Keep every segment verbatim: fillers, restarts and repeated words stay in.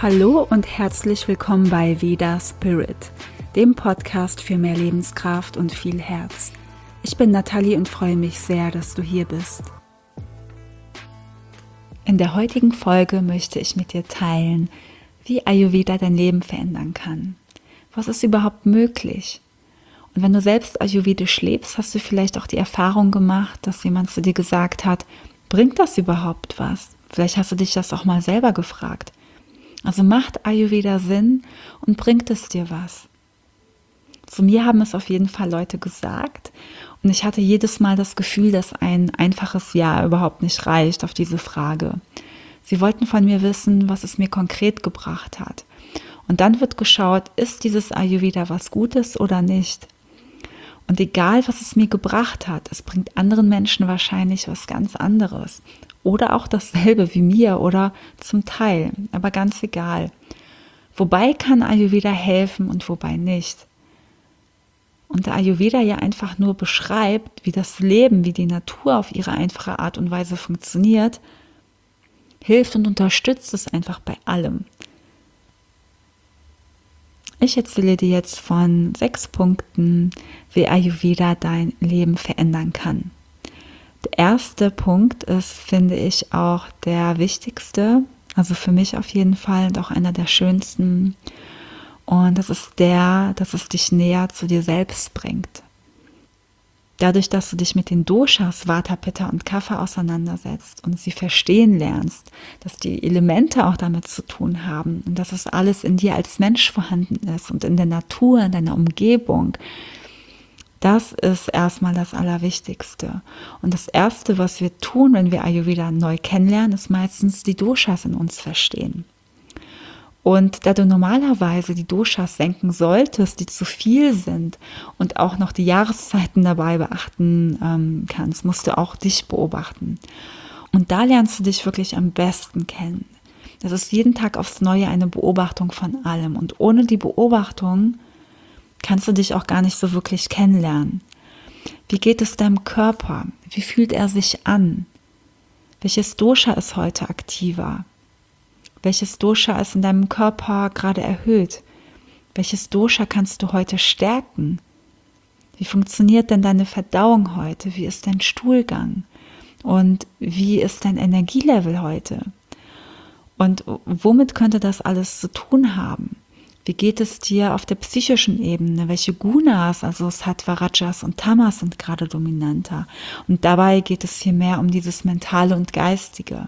Hallo und herzlich willkommen bei Veda Spirit, dem Podcast für mehr Lebenskraft und viel Herz. Ich bin Nathalie und freue mich sehr, dass du hier bist. In der heutigen Folge möchte ich mit dir teilen, wie Ayurveda dein Leben verändern kann. Was ist überhaupt möglich? Und wenn du selbst ayurvedisch lebst, hast du vielleicht auch die Erfahrung gemacht, dass jemand zu dir gesagt hat, bringt das überhaupt was? Vielleicht hast du dich das auch mal selber gefragt. Also macht Ayurveda Sinn und bringt es dir was? Zu mir haben es auf jeden Fall Leute gesagt und ich hatte jedes Mal das Gefühl, dass ein einfaches Ja überhaupt nicht reicht auf diese Frage. Sie wollten von mir wissen, was es mir konkret gebracht hat. Und dann wird geschaut, ist dieses Ayurveda was Gutes oder nicht? Und egal, was es mir gebracht hat, es bringt anderen Menschen wahrscheinlich was ganz anderes. Oder auch dasselbe wie mir oder zum Teil, aber ganz egal. Wobei kann Ayurveda helfen und wobei nicht. Und der Ayurveda ja einfach nur beschreibt, wie das Leben, wie die Natur auf ihre einfache Art und Weise funktioniert, hilft und unterstützt es einfach bei allem. Ich erzähle dir jetzt von sechs Punkten, wie Ayurveda dein Leben verändern kann. Der erste Punkt ist, finde ich, auch der wichtigste, also für mich auf jeden Fall und auch einer der schönsten. Und das ist der, dass es dich näher zu dir selbst bringt. Dadurch, dass du dich mit den Doshas, Vata, Pitta und Kapha auseinandersetzt und sie verstehen lernst, dass die Elemente auch damit zu tun haben und dass es alles in dir als Mensch vorhanden ist und in der Natur, in deiner Umgebung, das ist erstmal das Allerwichtigste. Und das Erste, was wir tun, wenn wir Ayurveda neu kennenlernen, ist meistens die Doshas in uns verstehen. Und da du normalerweise die Doshas senken solltest, die zu viel sind und auch noch die Jahreszeiten dabei beachten ähm, kannst, musst du auch dich beobachten. Und da lernst du dich wirklich am besten kennen. Das ist jeden Tag aufs Neue eine Beobachtung von allem. Und ohne die Beobachtung kannst du dich auch gar nicht so wirklich kennenlernen. Wie geht es deinem Körper? Wie fühlt er sich an? Welches Dosha ist heute aktiver? Welches Dosha ist in deinem Körper gerade erhöht? Welches Dosha kannst du heute stärken? Wie funktioniert denn deine Verdauung heute? Wie ist dein Stuhlgang? Und wie ist dein Energielevel heute? Und womit könnte das alles zu tun haben? Wie geht es dir auf der psychischen Ebene? Welche Gunas, also Sattva, Rajas und Tamas sind gerade dominanter? Und dabei geht es hier mehr um dieses Mentale und Geistige.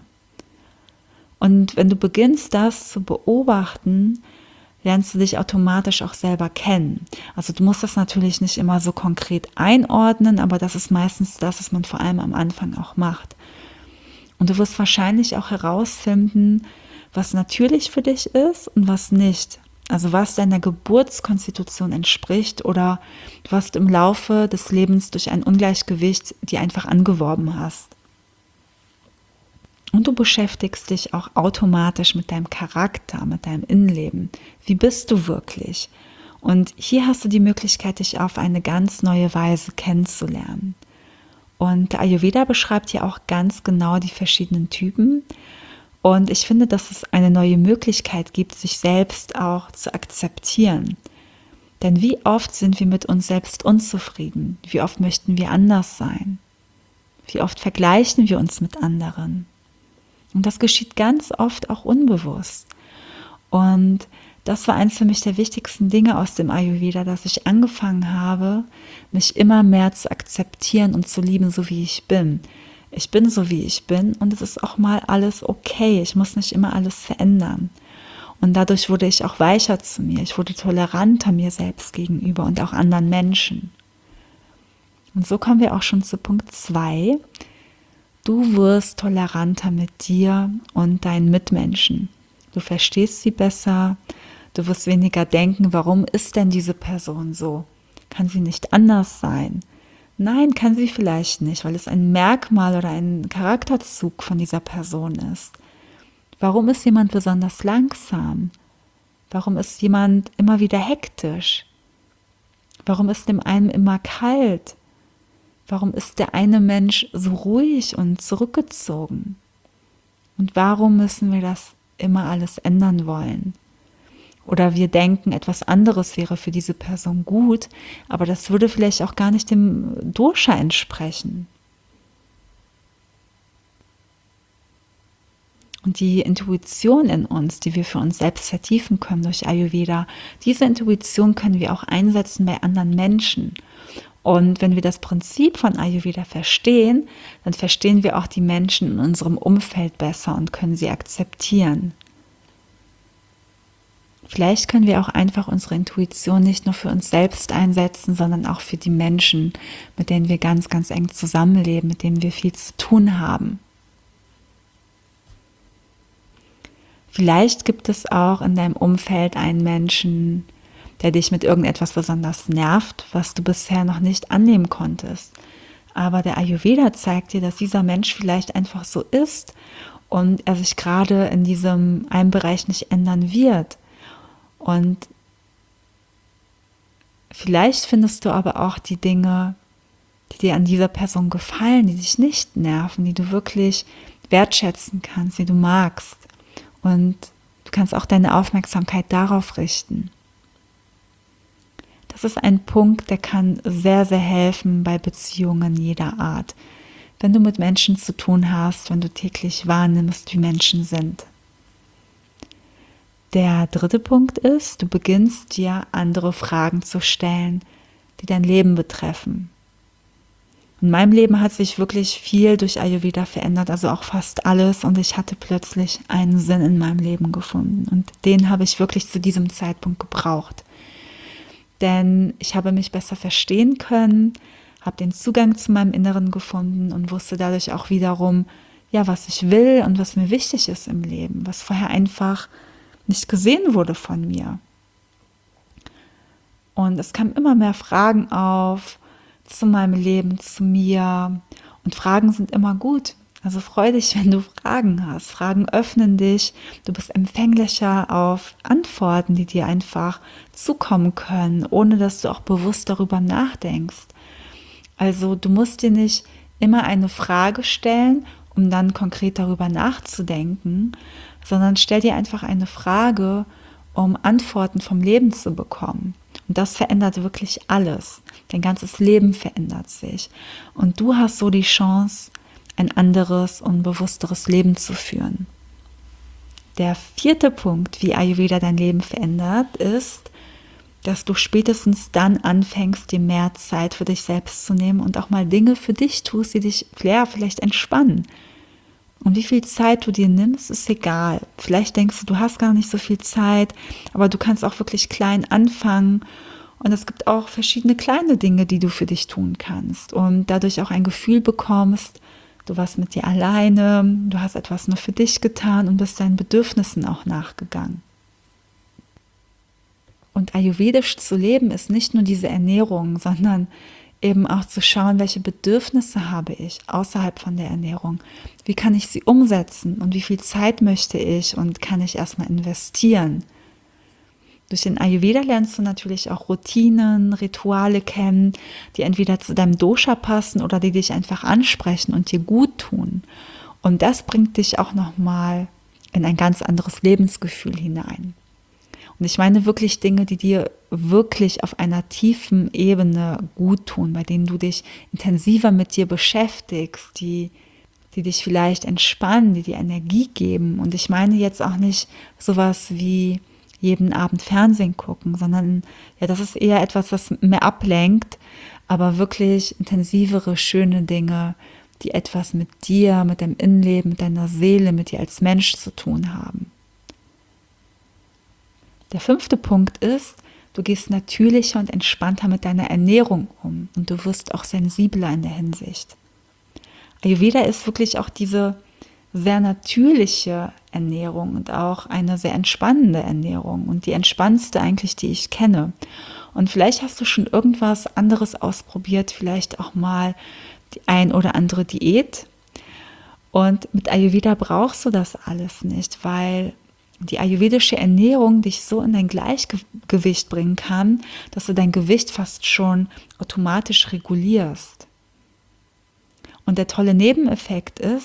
Und wenn du beginnst, das zu beobachten, lernst du dich automatisch auch selber kennen. Also du musst das natürlich nicht immer so konkret einordnen, aber das ist meistens das, was man vor allem am Anfang auch macht. Und du wirst wahrscheinlich auch herausfinden, was natürlich für dich ist und was nicht. Also was deiner Geburtskonstitution entspricht oder was du im Laufe des Lebens durch ein Ungleichgewicht dir einfach angeworben hast. Und du beschäftigst dich auch automatisch mit deinem Charakter, mit deinem Innenleben. Wie bist du wirklich? Und hier hast du die Möglichkeit, dich auf eine ganz neue Weise kennenzulernen. Und der Ayurveda beschreibt ja auch ganz genau die verschiedenen Typen. Und ich finde, dass es eine neue Möglichkeit gibt, sich selbst auch zu akzeptieren. Denn wie oft sind wir mit uns selbst unzufrieden? Wie oft möchten wir anders sein? Wie oft vergleichen wir uns mit anderen? Und das geschieht ganz oft auch unbewusst. Und das war eins für mich der wichtigsten Dinge aus dem Ayurveda, dass ich angefangen habe, mich immer mehr zu akzeptieren und zu lieben, so wie ich bin. Ich bin so, wie ich bin und es ist auch mal alles okay. Ich muss nicht immer alles verändern. Und dadurch wurde ich auch weicher zu mir. Ich wurde toleranter mir selbst gegenüber und auch anderen Menschen. Und so kommen wir auch schon zu Punkt zwei. Du wirst toleranter mit dir und deinen Mitmenschen. Du verstehst sie besser. Du wirst weniger denken, warum ist denn diese Person so? Kann sie nicht anders sein? Nein, kann sie vielleicht nicht, weil es ein Merkmal oder ein Charakterzug von dieser Person ist. Warum ist jemand besonders langsam? Warum ist jemand immer wieder hektisch? Warum ist dem einen immer kalt? Warum ist der eine Mensch so ruhig und zurückgezogen? Und warum müssen wir das immer alles ändern wollen. Oder wir denken, etwas anderes wäre für diese Person gut, aber das würde vielleicht auch gar nicht dem Dosha entsprechen. Und die Intuition in uns, die wir für uns selbst vertiefen können durch Ayurveda, diese Intuition können wir auch einsetzen bei anderen Menschen. Und wenn wir das Prinzip von Ayurveda verstehen, dann verstehen wir auch die Menschen in unserem Umfeld besser und können sie akzeptieren. Vielleicht können wir auch einfach unsere Intuition nicht nur für uns selbst einsetzen, sondern auch für die Menschen, mit denen wir ganz, ganz eng zusammenleben, mit denen wir viel zu tun haben. Vielleicht gibt es auch in deinem Umfeld einen Menschen, der dich mit irgendetwas besonders nervt, was du bisher noch nicht annehmen konntest. Aber der Ayurveda zeigt dir, dass dieser Mensch vielleicht einfach so ist und er sich gerade in diesem einen Bereich nicht ändern wird. Und vielleicht findest du aber auch die Dinge, die dir an dieser Person gefallen, die dich nicht nerven, die du wirklich wertschätzen kannst, die du magst. Und du kannst auch deine Aufmerksamkeit darauf richten. Das ist ein Punkt, der kann sehr, sehr helfen bei Beziehungen jeder Art. Wenn du mit Menschen zu tun hast, wenn du täglich wahrnimmst, wie Menschen sind. Der dritte Punkt ist, du beginnst dir andere Fragen zu stellen, die dein Leben betreffen. In meinem Leben hat sich wirklich viel durch Ayurveda verändert, also auch fast alles, und ich hatte plötzlich einen Sinn in meinem Leben gefunden und den habe ich wirklich zu diesem Zeitpunkt gebraucht. Denn ich habe mich besser verstehen können, habe den Zugang zu meinem Inneren gefunden und wusste dadurch auch wiederum, ja, was ich will und was mir wichtig ist im Leben, was vorher einfach nicht gesehen wurde von mir. Und es kamen immer mehr Fragen auf zu meinem Leben, zu mir. Und Fragen sind immer gut. Also freu dich, wenn du Fragen hast. Fragen öffnen dich. Du bist empfänglicher auf Antworten, die dir einfach zukommen können, ohne dass du auch bewusst darüber nachdenkst. Also du musst dir nicht immer eine Frage stellen, um dann konkret darüber nachzudenken, sondern stell dir einfach eine Frage, um Antworten vom Leben zu bekommen. Und das verändert wirklich alles. Dein ganzes Leben verändert sich. Und du hast so die Chance, ein anderes und bewussteres Leben zu führen. Der vierte Punkt, wie Ayurveda dein Leben verändert, ist, dass du spätestens dann anfängst, dir mehr Zeit für dich selbst zu nehmen und auch mal Dinge für dich tust, die dich ja, vielleicht entspannen. Und wie viel Zeit du dir nimmst, ist egal. Vielleicht denkst du, du hast gar nicht so viel Zeit, aber du kannst auch wirklich klein anfangen. Und es gibt auch verschiedene kleine Dinge, die du für dich tun kannst und dadurch auch ein Gefühl bekommst, du warst mit dir alleine, du hast etwas nur für dich getan und bist deinen Bedürfnissen auch nachgegangen. Und ayurvedisch zu leben ist nicht nur diese Ernährung, sondern eben auch zu schauen, welche Bedürfnisse habe ich außerhalb von der Ernährung. Wie kann ich sie umsetzen und wie viel Zeit möchte ich und kann ich erstmal investieren? Durch den Ayurveda lernst du natürlich auch Routinen, Rituale kennen, die entweder zu deinem Dosha passen oder die dich einfach ansprechen und dir gut tun. Und das bringt dich auch nochmal in ein ganz anderes Lebensgefühl hinein. Und ich meine wirklich Dinge, die dir wirklich auf einer tiefen Ebene gut tun, bei denen du dich intensiver mit dir beschäftigst, die, die dich vielleicht entspannen, die dir Energie geben. Und ich meine jetzt auch nicht sowas wie jeden Abend Fernsehen gucken, sondern ja, das ist eher etwas, was mehr ablenkt, aber wirklich intensivere, schöne Dinge, die etwas mit dir, mit deinem Innenleben, mit deiner Seele, mit dir als Mensch zu tun haben. Der fünfte Punkt ist, du gehst natürlicher und entspannter mit deiner Ernährung um und du wirst auch sensibler in der Hinsicht. Ayurveda ist wirklich auch diese sehr natürliche Ernährung und auch eine sehr entspannende Ernährung und die entspannendste eigentlich, die ich kenne. Und vielleicht hast du schon irgendwas anderes ausprobiert, vielleicht auch mal die ein oder andere Diät. Und mit Ayurveda brauchst du das alles nicht, weil die ayurvedische Ernährung dich so in dein Gleichgewicht bringen kann, dass du dein Gewicht fast schon automatisch regulierst. Und der tolle Nebeneffekt ist,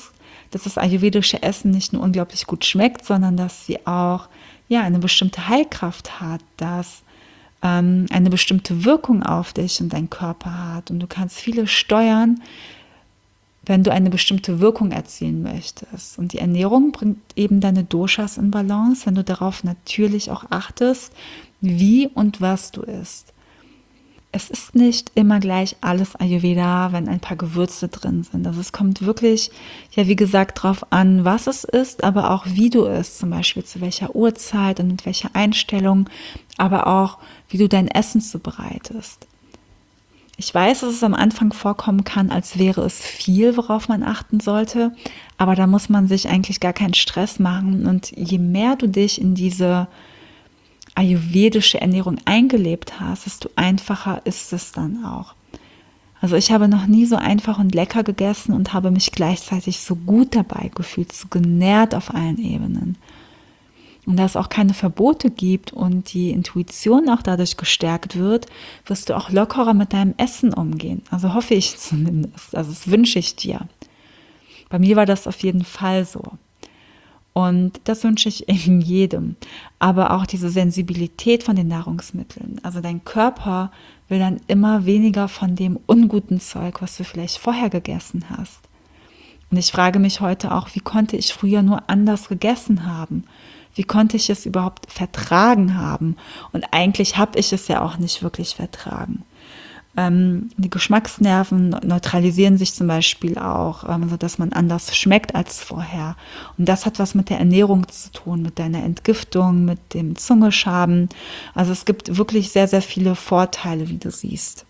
dass das ayurvedische Essen nicht nur unglaublich gut schmeckt, sondern dass sie auch ja, eine bestimmte Heilkraft hat, dass ähm, eine bestimmte Wirkung auf dich und deinen Körper hat. Und du kannst viele steuern, wenn du eine bestimmte Wirkung erzielen möchtest. Und die Ernährung bringt eben deine Doshas in Balance, wenn du darauf natürlich auch achtest, wie und was du isst. Es ist nicht immer gleich alles Ayurveda, wenn ein paar Gewürze drin sind. Also es kommt wirklich, ja wie gesagt, darauf an, was es ist, aber auch wie du isst, zum Beispiel zu welcher Uhrzeit und mit welcher Einstellung, aber auch, wie du dein Essen zubereitest. Ich weiß, dass es am Anfang vorkommen kann, als wäre es viel, worauf man achten sollte, aber da muss man sich eigentlich gar keinen Stress machen. Und je mehr du dich in diese ayurvedische Ernährung eingelebt hast, desto einfacher ist es dann auch. Also ich habe noch nie so einfach und lecker gegessen und habe mich gleichzeitig so gut dabei gefühlt, so genährt auf allen Ebenen. Und da es auch keine Verbote gibt und die Intuition auch dadurch gestärkt wird, wirst du auch lockerer mit deinem Essen umgehen. Also hoffe ich zumindest. Also das wünsche ich dir. Bei mir war das auf jeden Fall so. Und das wünsche ich eben jedem. Aber auch diese Sensibilität von den Nahrungsmitteln. Also dein Körper will dann immer weniger von dem unguten Zeug, was du vielleicht vorher gegessen hast. Und ich frage mich heute auch, wie konnte ich früher nur anders gegessen haben? Wie konnte ich es überhaupt vertragen haben? Und eigentlich habe ich es ja auch nicht wirklich vertragen. Ähm, die Geschmacksnerven neutralisieren sich zum Beispiel auch, ähm, sodass man anders schmeckt als vorher. Und das hat was mit der Ernährung zu tun, mit deiner Entgiftung, mit dem Zungeschaben. Also es gibt wirklich sehr, sehr viele Vorteile, wie du siehst.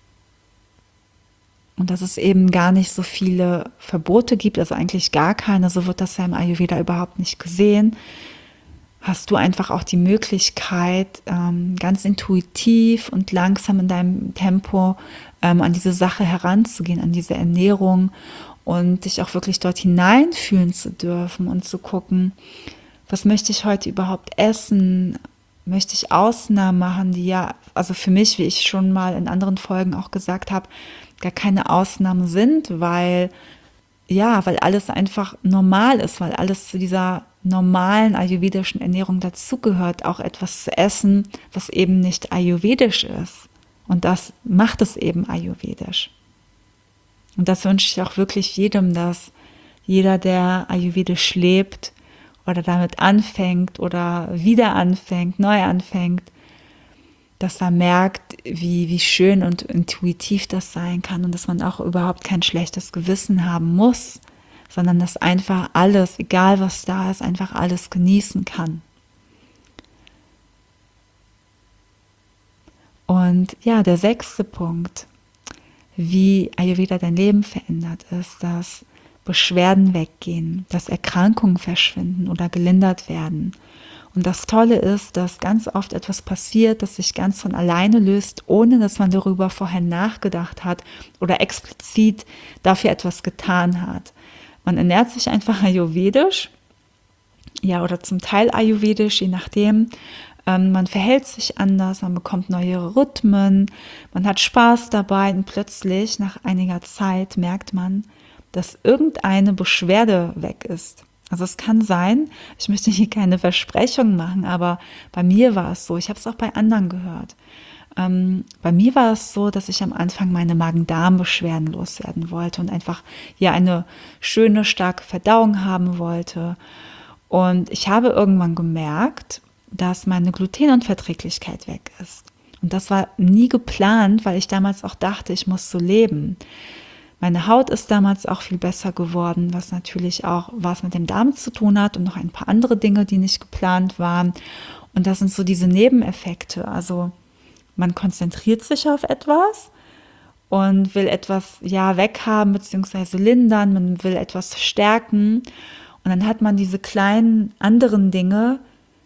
Und dass es eben gar nicht so viele Verbote gibt, also eigentlich gar keine, so wird das ja im Ayurveda überhaupt nicht gesehen, hast du einfach auch die Möglichkeit, ganz intuitiv und langsam in deinem Tempo an diese Sache heranzugehen, an diese Ernährung und dich auch wirklich dort hineinfühlen zu dürfen und zu gucken, was möchte ich heute überhaupt essen? Möchte ich Ausnahmen machen, die ja, also für mich, wie ich schon mal in anderen Folgen auch gesagt habe, gar keine Ausnahmen sind, weil ja, weil alles einfach normal ist, weil alles zu dieser normalen ayurvedischen Ernährung dazugehört, auch etwas zu essen, was eben nicht ayurvedisch ist. Und das macht es eben ayurvedisch. Und das wünsche ich auch wirklich jedem, dass jeder, der ayurvedisch lebt oder damit anfängt oder wieder anfängt, neu anfängt, dass er merkt, wie, wie schön und intuitiv das sein kann und dass man auch überhaupt kein schlechtes Gewissen haben muss, sondern dass einfach alles, egal was da ist, einfach alles genießen kann. Und ja, der sechste Punkt, wie Ayurveda dein Leben verändert, ist, dass Beschwerden weggehen, dass Erkrankungen verschwinden oder gelindert werden. Und das Tolle ist, dass ganz oft etwas passiert, das sich ganz von alleine löst, ohne dass man darüber vorher nachgedacht hat oder explizit dafür etwas getan hat. Man ernährt sich einfach ayurvedisch, ja, oder zum Teil ayurvedisch, je nachdem. Ähm, man verhält sich anders, man bekommt neue Rhythmen, man hat Spaß dabei und plötzlich nach einiger Zeit merkt man, dass irgendeine Beschwerde weg ist. Also es kann sein, ich möchte hier keine Versprechung machen, aber bei mir war es so, ich habe es auch bei anderen gehört. Ähm, bei mir war es so, dass ich am Anfang meine Magen-Darm-Beschwerden loswerden wollte und einfach ja eine schöne, starke Verdauung haben wollte. Und ich habe irgendwann gemerkt, dass meine Glutenunverträglichkeit weg ist. Und das war nie geplant, weil ich damals auch dachte, ich muss so leben. Meine Haut ist damals auch viel besser geworden, was natürlich auch was mit dem Darm zu tun hat und noch ein paar andere Dinge, die nicht geplant waren. Und das sind so diese Nebeneffekte. Also man konzentriert sich auf etwas und will etwas ja weghaben bzw. lindern, man will etwas stärken. Und dann hat man diese kleinen anderen Dinge,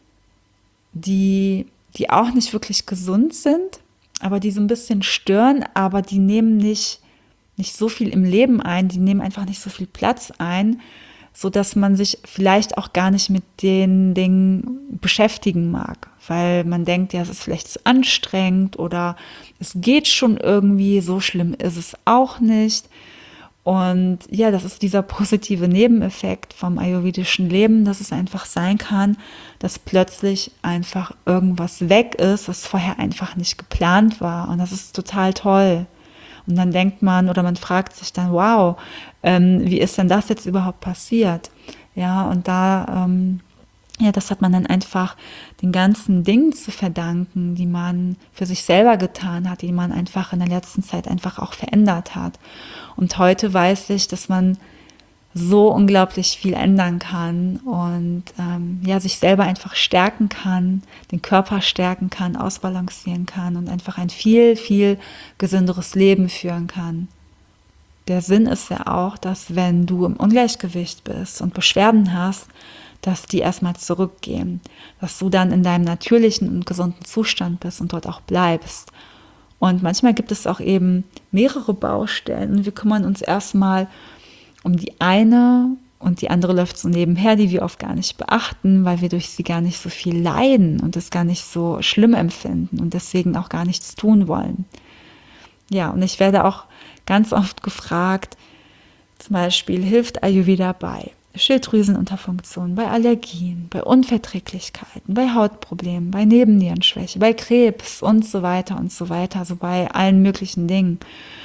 die, die auch nicht wirklich gesund sind, aber die so ein bisschen stören, aber die nehmen nicht nicht so viel im Leben ein, die nehmen einfach nicht so viel Platz ein, so dass man sich vielleicht auch gar nicht mit den Dingen beschäftigen mag, weil man denkt, ja, es ist vielleicht zu anstrengend oder es geht schon irgendwie, so schlimm ist es auch nicht. Und ja, das ist dieser positive Nebeneffekt vom ayurvedischen Leben, dass es einfach sein kann, dass plötzlich einfach irgendwas weg ist, was vorher einfach nicht geplant war. Und das ist total toll. Und dann denkt man oder man fragt sich dann, wow, ähm, wie ist denn das jetzt überhaupt passiert? Ja, und da, ähm, ja, das hat man dann einfach den ganzen Dingen zu verdanken, die man für sich selber getan hat, die man einfach in der letzten Zeit einfach auch verändert hat. Und heute weiß ich, dass man so unglaublich viel ändern kann und ähm, ja, sich selber einfach stärken kann, den Körper stärken kann, ausbalancieren kann und einfach ein viel, viel gesünderes Leben führen kann. Der Sinn ist ja auch, dass wenn du im Ungleichgewicht bist und Beschwerden hast, dass die erstmal zurückgehen, dass du dann in deinem natürlichen und gesunden Zustand bist und dort auch bleibst. Und manchmal gibt es auch eben mehrere Baustellen und wir kümmern uns erstmal um die eine und die andere läuft so nebenher, die wir oft gar nicht beachten, weil wir durch sie gar nicht so viel leiden und es gar nicht so schlimm empfinden und deswegen auch gar nichts tun wollen. Ja, und ich werde auch ganz oft gefragt, zum Beispiel hilft Ayurveda bei Schilddrüsenunterfunktion, bei Allergien, bei Unverträglichkeiten, bei Hautproblemen, bei Nebennierenschwäche, bei Krebs und so weiter und so weiter, also bei allen möglichen Dingen.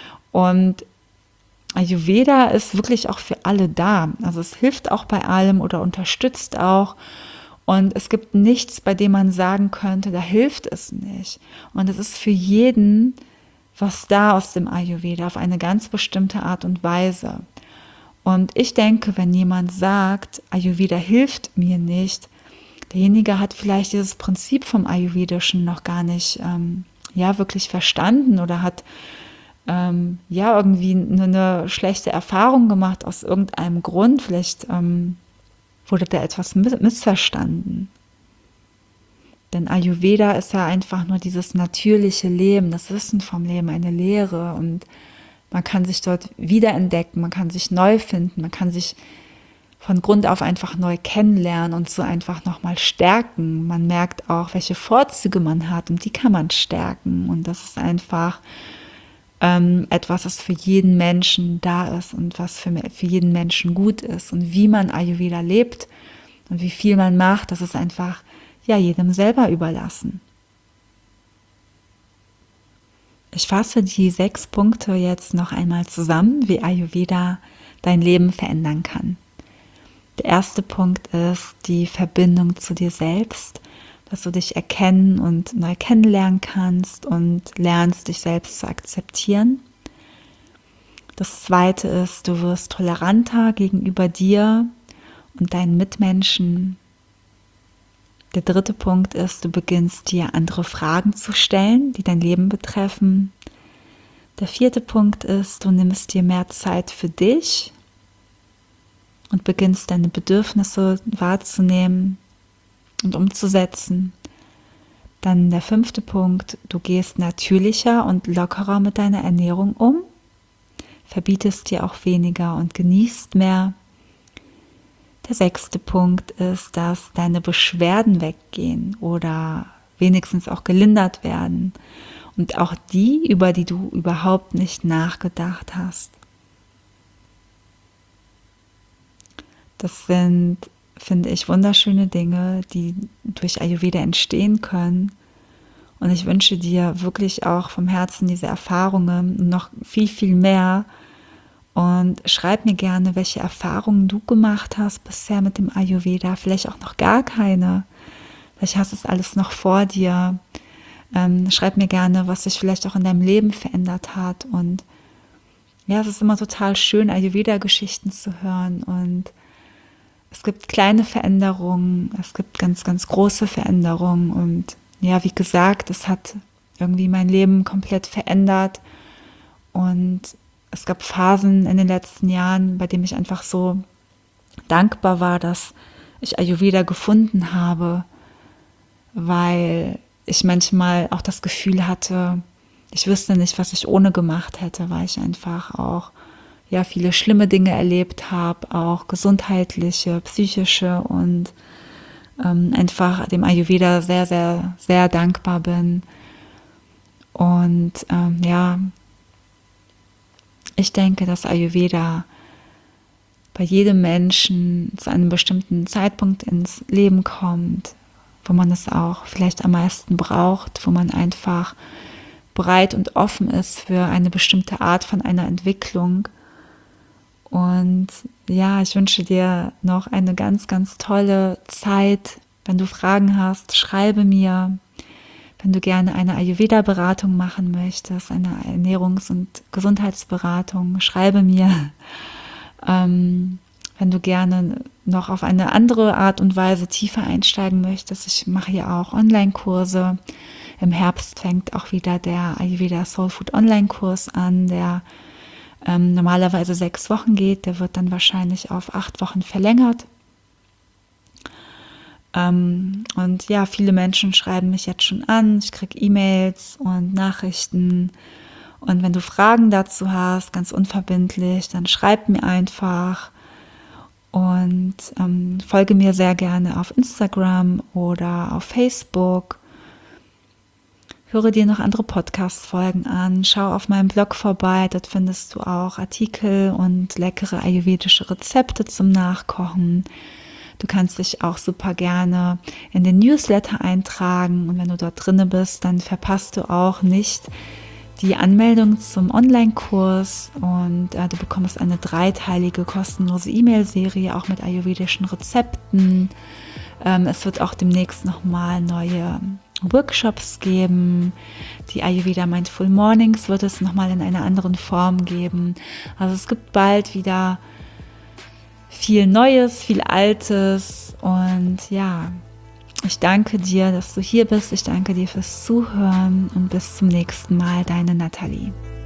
Und Ayurveda ist wirklich auch für alle da. Also es hilft auch bei allem oder unterstützt auch. Und es gibt nichts, bei dem man sagen könnte, da hilft es nicht. Und es ist für jeden was da aus dem Ayurveda auf eine ganz bestimmte Art und Weise. Und ich denke, wenn jemand sagt, Ayurveda hilft mir nicht, derjenige hat vielleicht dieses Prinzip vom Ayurvedischen noch gar nicht ähm, ja, wirklich verstanden oder hat ähm, ja irgendwie eine schlechte Erfahrung gemacht aus irgendeinem Grund. Vielleicht ähm, wurde da etwas missverstanden. Denn Ayurveda ist ja einfach nur dieses natürliche Leben, das Wissen vom Leben, eine Lehre und man kann sich dort wiederentdecken, man kann sich neu finden, man kann sich von Grund auf einfach neu kennenlernen und so einfach nochmal stärken. Man merkt auch, welche Vorzüge man hat und die kann man stärken und das ist einfach ähm, etwas, was für jeden Menschen da ist und was für, für jeden Menschen gut ist und wie man Ayurveda lebt und wie viel man macht, das ist einfach ja jedem selber überlassen. Ich fasse die sechs Punkte jetzt noch einmal zusammen, wie Ayurveda dein Leben verändern kann. Der erste Punkt ist die Verbindung zu dir selbst, dass du dich erkennen und neu kennenlernen kannst und lernst, dich selbst zu akzeptieren. Das zweite ist, du wirst toleranter gegenüber dir und deinen Mitmenschen. Der dritte Punkt ist, du beginnst dir andere Fragen zu stellen, die dein Leben betreffen. Der vierte Punkt ist, du nimmst dir mehr Zeit für dich und beginnst deine Bedürfnisse wahrzunehmen und umzusetzen. Dann der fünfte Punkt, du gehst natürlicher und lockerer mit deiner Ernährung um, verbietest dir auch weniger und genießt mehr. Der sechste Punkt ist, dass deine Beschwerden weggehen oder wenigstens auch gelindert werden und auch die, über die du überhaupt nicht nachgedacht hast. Das sind, finde ich, wunderschöne Dinge, die durch Ayurveda entstehen können. Und ich wünsche dir wirklich auch vom Herzen diese Erfahrungen, noch viel, viel mehr. Und schreib mir gerne, welche Erfahrungen du gemacht hast bisher mit dem Ayurveda. Vielleicht auch noch gar keine. Vielleicht hast du es alles noch vor dir. Ähm, schreib mir gerne, was sich vielleicht auch in deinem Leben verändert hat. Und ja, es ist immer total schön, Ayurveda-Geschichten zu hören. Und es gibt kleine Veränderungen, es gibt ganz, ganz große Veränderungen. Und ja, wie gesagt, es hat irgendwie mein Leben komplett verändert. Und es gab Phasen in den letzten Jahren, bei denen ich einfach so dankbar war, dass ich Ayurveda gefunden habe, weil ich manchmal auch das Gefühl hatte, ich wüsste nicht, was ich ohne gemacht hätte, weil ich einfach auch ja viele schlimme Dinge erlebt habe, auch gesundheitliche, psychische und ähm, einfach dem Ayurveda sehr, sehr, sehr dankbar bin. Und ähm, ja, Ich denke, dass Ayurveda bei jedem Menschen zu einem bestimmten Zeitpunkt ins Leben kommt, wo man es auch vielleicht am meisten braucht, wo man einfach bereit und offen ist für eine bestimmte Art von einer Entwicklung. Und ja, ich wünsche dir noch eine ganz, ganz tolle Zeit. Wenn du Fragen hast, schreibe mir. Wenn du gerne eine Ayurveda-Beratung machen möchtest, eine Ernährungs- und Gesundheitsberatung, schreibe mir. Ähm, wenn du gerne noch auf eine andere Art und Weise tiefer einsteigen möchtest, ich mache hier auch Online-Kurse. Im Herbst fängt auch wieder der Ayurveda Soul Food Online-Kurs an, der ähm, normalerweise sechs Wochen geht. Der wird dann wahrscheinlich auf acht Wochen verlängert. Ähm, und ja, viele Menschen schreiben mich jetzt schon an. Ich kriege E-Mails und Nachrichten. Und wenn du Fragen dazu hast, ganz unverbindlich, dann schreib mir einfach und ähm, folge mir sehr gerne auf Instagram oder auf Facebook. Höre dir noch andere Podcast-Folgen an, schau auf meinem Blog vorbei, dort findest du auch Artikel und leckere ayurvedische Rezepte zum Nachkochen. Du kannst dich auch super gerne in den Newsletter eintragen und wenn du dort drinne bist, dann verpasst du auch nicht die Anmeldung zum Online-Kurs und äh, du bekommst eine dreiteilige kostenlose E-Mail-Serie, auch mit ayurvedischen Rezepten. Ähm, es wird auch demnächst nochmal neue Workshops geben. Die Ayurveda Mindful Mornings wird es nochmal in einer anderen Form geben. Also es gibt bald wieder viel Neues, viel Altes und ja, ich danke dir, dass du hier bist. Ich danke dir fürs Zuhören und bis zum nächsten Mal, deine Nathalie.